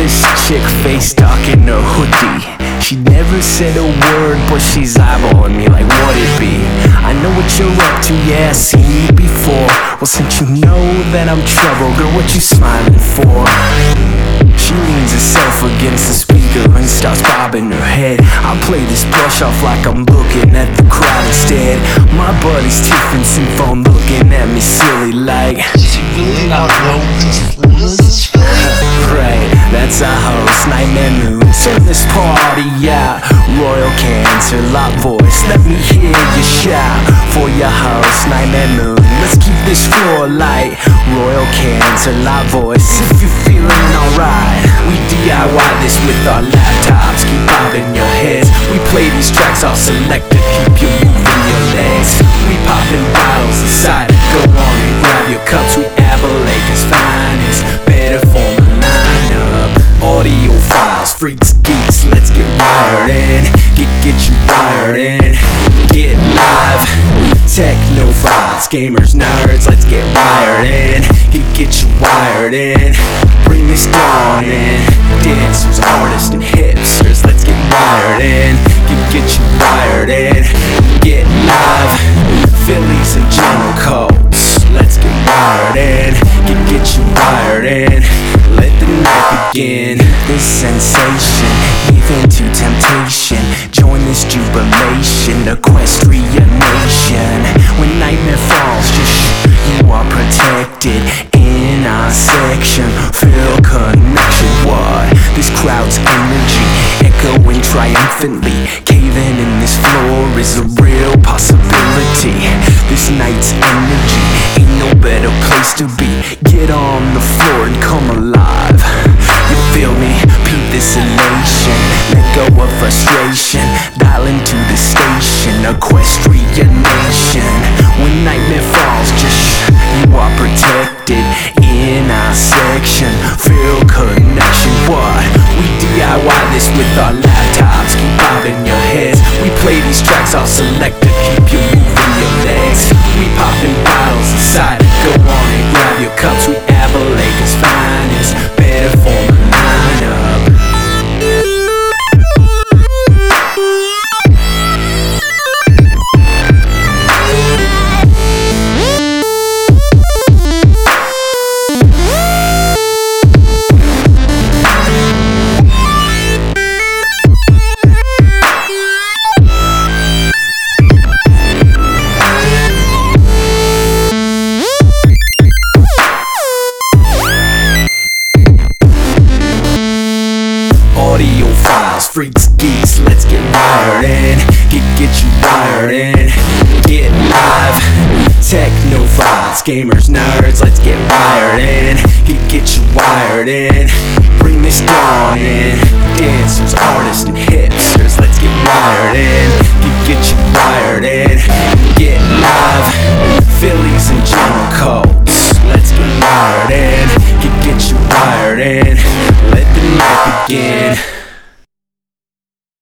This chick face dark in her hoodie. She never said a word, but she's eyeballing me like what it be. I know what you're up to, yeah, I've seen you before. Well, since you know that I'm trouble, girl, what you smiling for? She leans herself against the speaker and starts bobbing her head. I play this brush off like I'm looking at the crowd instead. My buddy's Tiffin phone looking at me silly like, she really not know this right, that's our host, Nightmare Moon. Turn this party out, Royal Cancer, Lot Voice. Let me hear you shout for your host, Nightmare Moon. Let's keep this floor light, Royal Cancer, Lot Voice. If you're feeling alright, we DIY this with our laptops. Keep bobbing your heads. We play these tracks off selector, keep you moving your legs. We popping bottles inside. Go on and grab your cups. We Aberlaker's finest. Better form a lineup. Audio files, freaks, geeks. Let's get wired in. Get you wired in. Get live. Techno files, gamers, nerds. Let's get wired in. Get you wired in. Bring this dawn in. Dancers, artists, and hipsters. Let's get wired in. Get you wired in. Get live. Phillies and General Codes. Let's get wired in. Get you wired in. Let the night begin. This sensation, even to temptation. Join this jubilation, equestrian nation. When nightmare falls, just you are protected in our section. Feel connection, what? This crowd's energy echoing triumphantly. Caving in this floor is a real possibility. This night's energy ain't no better place to be. Get on the floor and come alive. You feel me? Peep this elation. Let go of frustration. Dial into the station, equestrian nation. When nightmare falls, just you are protected in our section. Feel connection, what? We DIY this with our laptops. Keep bobbing your heads. We play these tracks off selector, keep you moving your legs. We popping bottles inside. Go on and grab your cups. We Aberlaker's finest. Better form a lineup. Audio files, freaks, geeks, let's get wired in. Get you wired in. Get live. Techno files, gamers, nerds, let's get wired in. Get you wired in. Bring this dawn in. Dancers, artists, and hipsters, let's get wired in. Get you